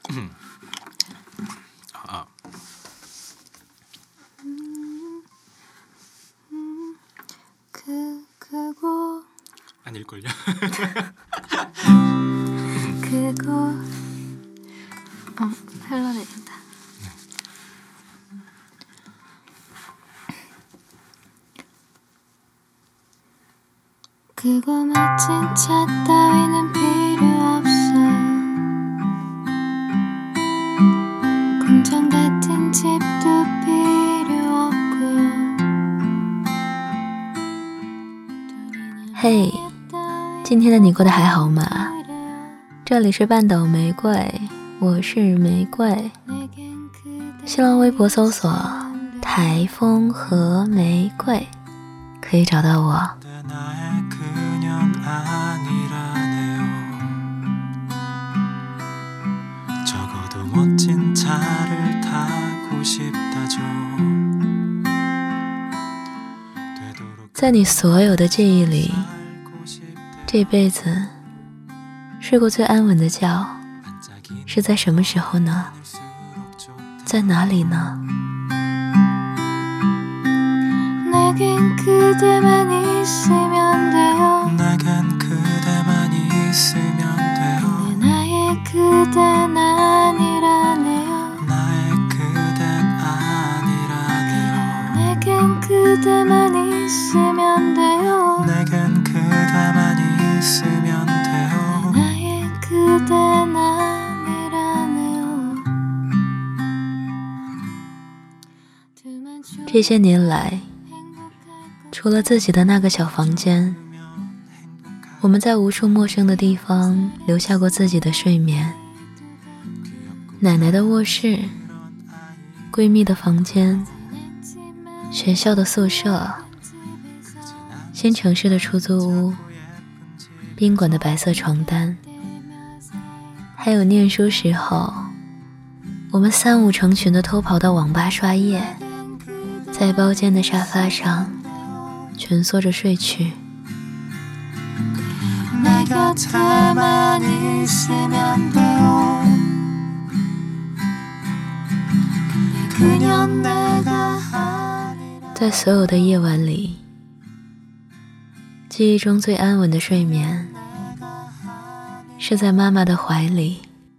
아. 그거 아닐걸요? 그거 흘러내린다. 그거 멋진 차 따위는 필요 없어. 공장 같은 집도 필요 없고요. 嘿，今天的你过得还好吗？这里是半岛玫瑰，我是玫瑰。新浪微博搜索台风和玫瑰可以找到我。在你所有的记忆里，这辈子睡过最安稳的觉是在什么时候呢？在哪里呢？ 내겐 그대만 있으면 돼요. 내겐 그대만 있으면 돼요. 근데 나의 그댄 아니라네요. 나의 그댄 아니라네요. 내겐 그대만 있으면 돼요. 내겐 그대만 있으면 돼요. 나의 그댄 아니라네요. 这些年来，除了自己的那个小房间，我们在无数陌生的地方留下过自己的睡眠。奶奶的卧室，闺蜜的房间，学校的宿舍，新城市的出租屋，宾馆的白色床单，还有念书时候我们三五成群地偷跑到网吧刷夜，在包间的沙发上蜷缩着睡去。 내 곁에만 있으면 돼요. 그냥 내가 아니라 在所有的夜晚里，记忆中最安稳的睡眠是在妈妈的怀里。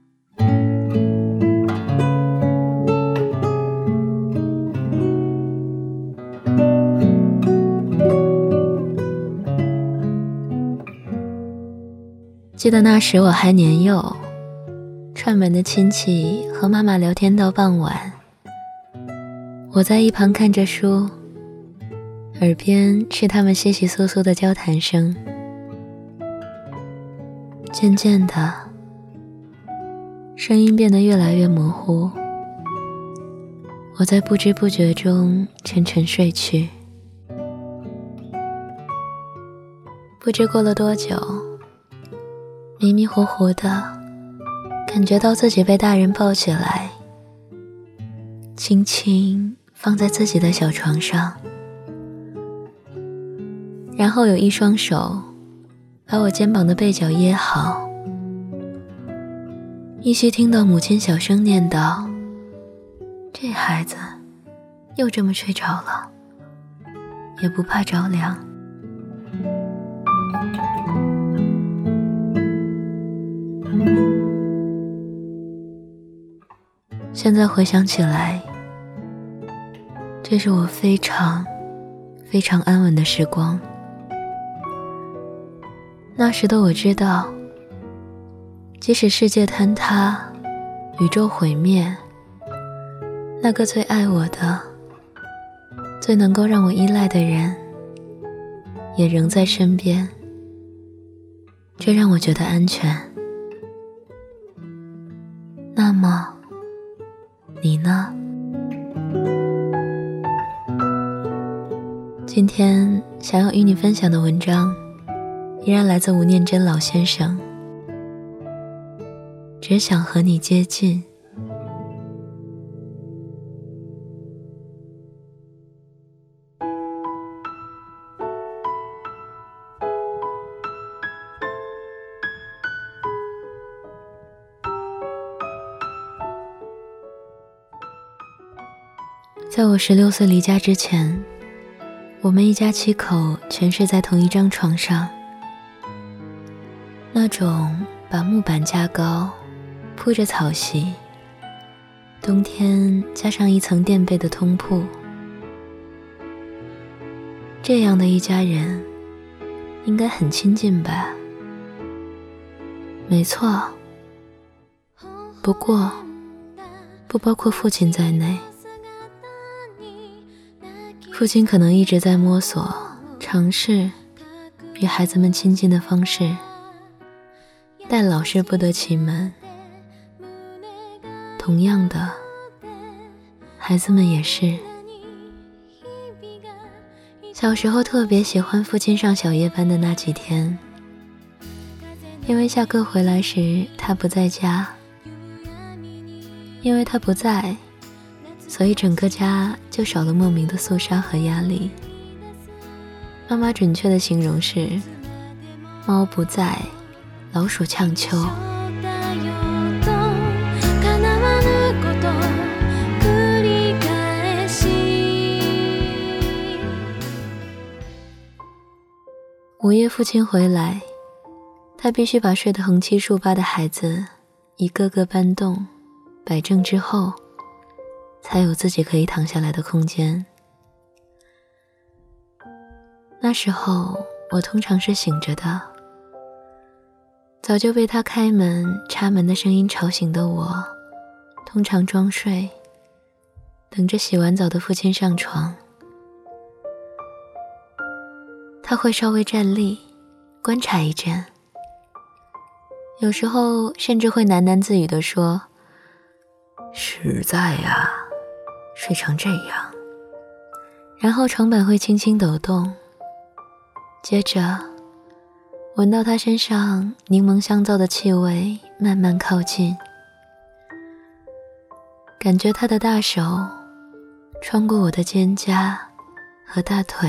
记得那时我还年幼，串门的亲戚和妈妈聊天到傍晚，我在一旁看着书，耳边是他们窸窸窣窣的交谈声。渐渐的，声音变得越来越模糊，我在不知不觉中沉沉睡去。不知过了多久，迷迷糊糊的感觉到自己被大人抱起来，轻轻放在自己的小床上，然后有一双手把我肩膀的背角掖好，依稀听到母亲小声念道：“这孩子又这么睡着了，也不怕着凉。” 现在回想起来，这是我非常非常安稳的时光。那时的我知道，即使世界坍塌，宇宙毁灭，那个最爱我的，最能够让我依赖的人，也仍在身边，这让我觉得安全。那么你呢？今天想要与你分享的文章依然来自吴念真老先生，只想和你接近。 在我16岁离家之前，我们一家7口全睡在同一张床上，那种把木板架高，铺着草席，冬天加上一层垫被的通铺。这样的一家人应该很亲近吧？没错，不过不包括父亲在内。父亲可能一直在摸索尝试与孩子们亲近的方式，但老是不得其门。同样的，孩子们也是。小时候特别喜欢父亲上小夜班的那几天，因为下课回来时他不在家，因为他不在，所以整个家就少了莫名的肃杀和压力。妈妈准确的形容是：猫不在，老鼠呛秋。午夜父亲回来，他必须把睡得横七竖八的孩子一个个搬动摆正之后，才有自己可以躺下来的空间。那时候我通常是醒着的，早就被他开门插门的声音吵醒的我，通常装睡，等着洗完澡的父亲上床。他会稍微站立观察一阵，有时候甚至会喃喃自语地说：实在呀，睡成这样。然后床板会轻轻抖动，接着闻到他身上柠檬香皂的气味慢慢靠近，感觉他的大手穿过我的肩胛和大腿，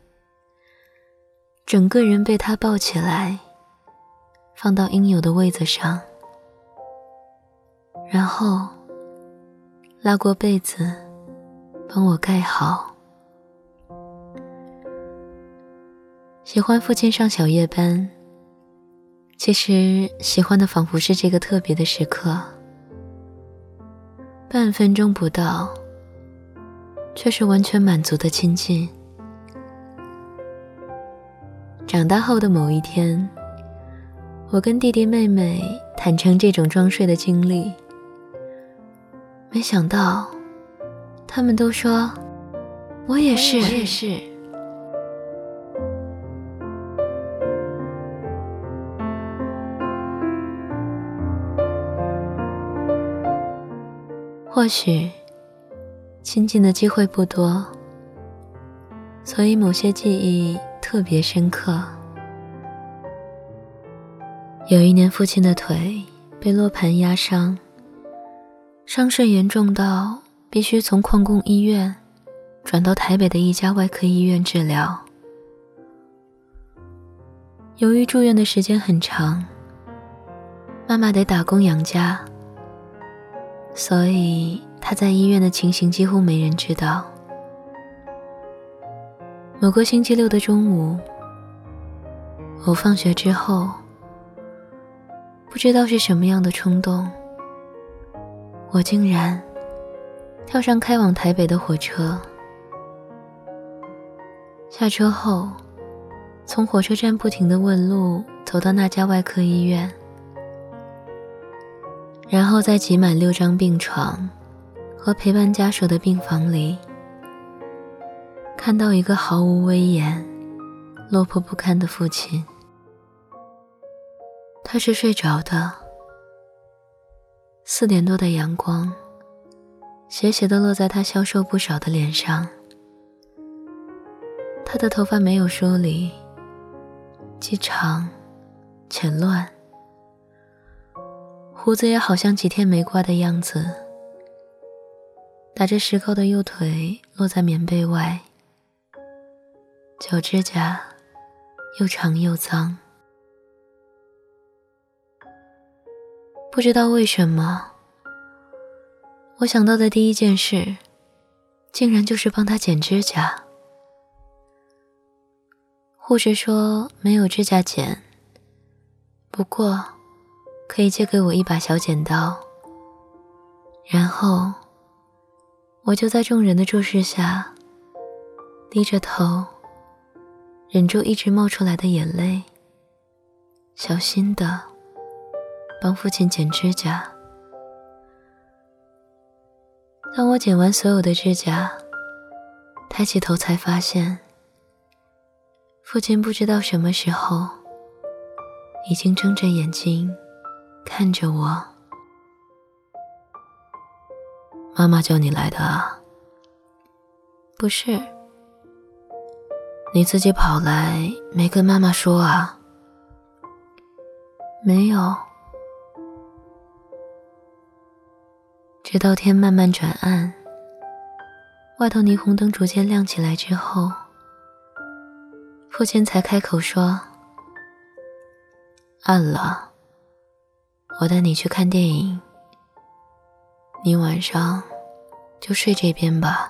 整个人被他抱起来，放到应有的位子上，然后拉过被子帮我盖好。喜欢父亲上小夜班，其实喜欢的仿佛是这个特别的时刻，半分钟不到，却是完全满足的亲近。长大后的某一天，我跟弟弟妹妹坦诚这种装睡的经历，没想到他们都说我也是。或许亲近的机会不多，所以某些记忆特别深刻。有一年父亲的腿被落盘压伤，伤势严重到必须从矿工医院转到台北的一家外科医院治疗。由于住院的时间很长，妈妈得打工养家，所以他在医院的情形几乎没人知道。某个星期六的中午，我放学之后，不知道是什么样的冲动，我竟然跳上开往台北的火车。下车后，从火车站不停地问路，走到那家外科医院，然后在挤满6张病床和陪伴家属的病房里，看到一个毫无威严、落魄不堪的父亲。他是睡着的，4点多的阳光斜斜地落在他消瘦不少的脸上，他的头发没有梳理，既长且乱，胡子也好像几天没刮的样子，打着石膏的右腿落在棉被外，脚指甲又长又脏。不知道为什么，我想到的第一件事竟然就是帮他剪指甲。护士说没有指甲剪，不过可以借给我一把小剪刀。然后我就在众人的注视下低着头，忍住一直冒出来的眼泪，小心地帮父亲剪指甲。当我剪完所有的指甲，抬起头才发现，父亲不知道什么时候已经睁着眼睛看着我。妈妈叫你来的啊？不是。你自己跑来没跟妈妈说啊？没有。直到天慢慢转暗，外头霓虹灯逐渐亮起来之后，父亲才开口说，暗了，我带你去看电影，你晚上就睡这边吧。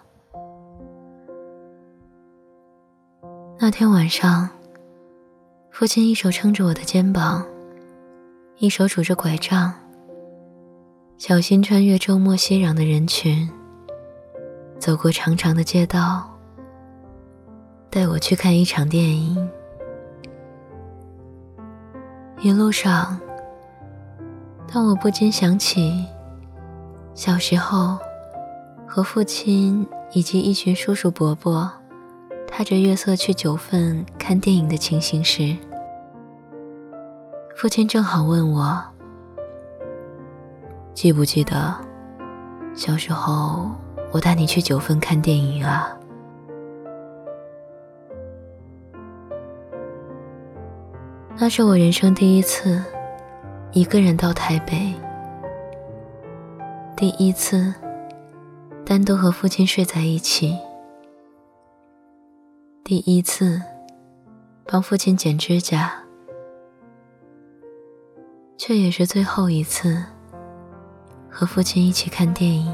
那天晚上，父亲一手撑着我的肩膀，一手拄着拐杖，小心穿越周末熙攘的人群，走过长长的街道，带我去看一场电影。一路上，当我不禁想起小时候和父亲以及一群叔叔伯伯踏着月色去九份看电影的情形时，父亲正好问我，记不记得小时候我带你去九份看电影啊？那是我人生第一次一个人到台北，第一次单独和父亲睡在一起，第一次帮父亲剪指甲，却也是最后一次和父亲一起看电影。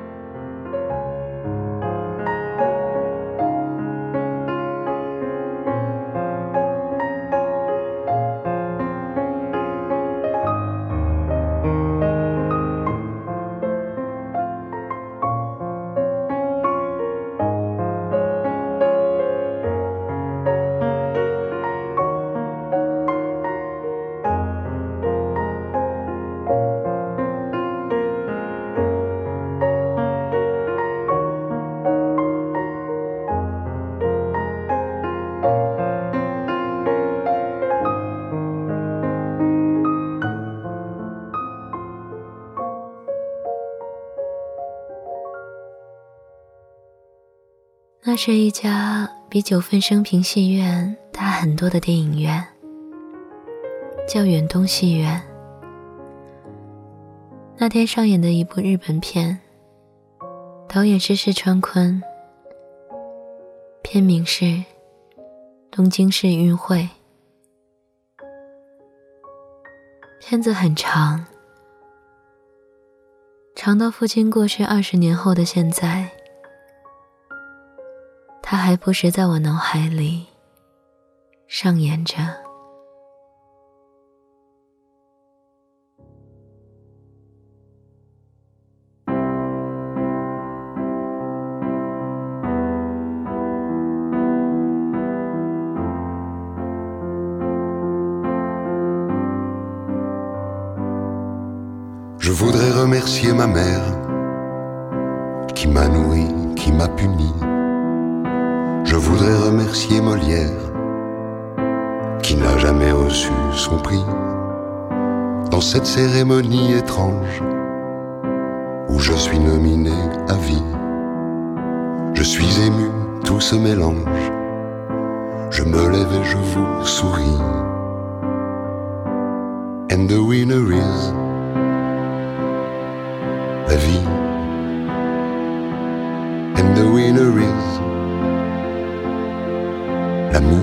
那是一家比九份升平戏院大很多的电影院，叫远东戏院。那天上演的一部日本片，导演是石川昆，片名是《东京市运会》。片子很长，长到父亲过世20年后的现在，它还不时在我脑海里上演着。 Je voudrais remercier ma mère qui m'a nourri, qui m'a puni. Je voudrais remercier Molière qui n'a jamais reçu son prix. Dans cette cérémonie étrange où je suis nominé à vie, je suis ému, tout se mélange. Je me lève et je vous souris. And the winner is la vie. And the winner is l'amour.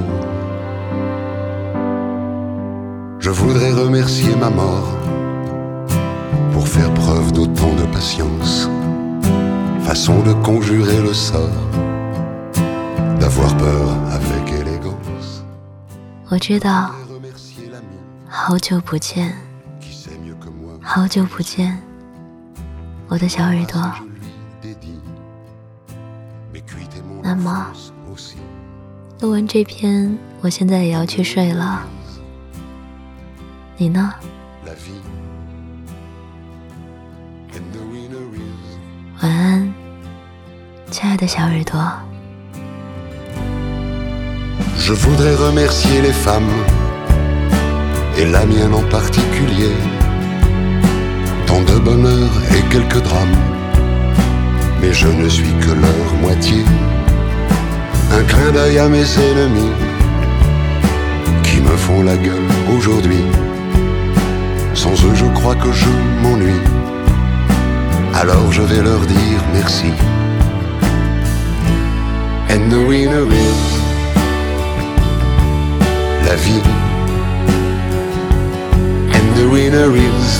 Je voudrais remercier ma mort pour faire preuve d'autant de patience. façon de conjurer le sort, d'avoir peur avec élégance. 我知道， Remercier l'ami 好久不见， qui sait mieux que moi. 好久不见，我的小耳朵。 Je lui dédie mes cuites et mon 那么 enfance aussi. 录完这篇，我现在也要去睡了。你呢？ La vie and the winner is 晚安，亲爱的小耳朵。 Je voudrais remercier les femmes, et la mienne en particulier, tant de bonheur et quelques drames, mais je ne suis que leur moitié. Un clin d'œil à mes ennemis, qui me font la gueule aujourd'hui. Sans eux je crois que je m'ennuie, alors je vais leur dire merci. And the winner is la vie, and the winner is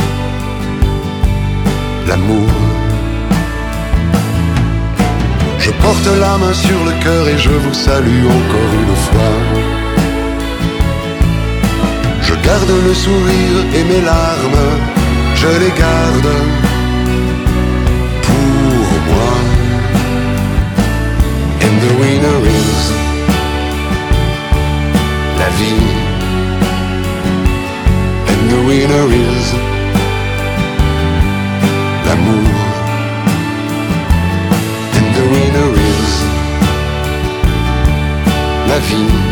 l'amour. Je porte la main sur le cœur et je vous salue encore une fois. Je garde le sourire et mes larmes, je les garde pour moi. And the winner is la vie, and the winner is l'amour, and the winner is la vie.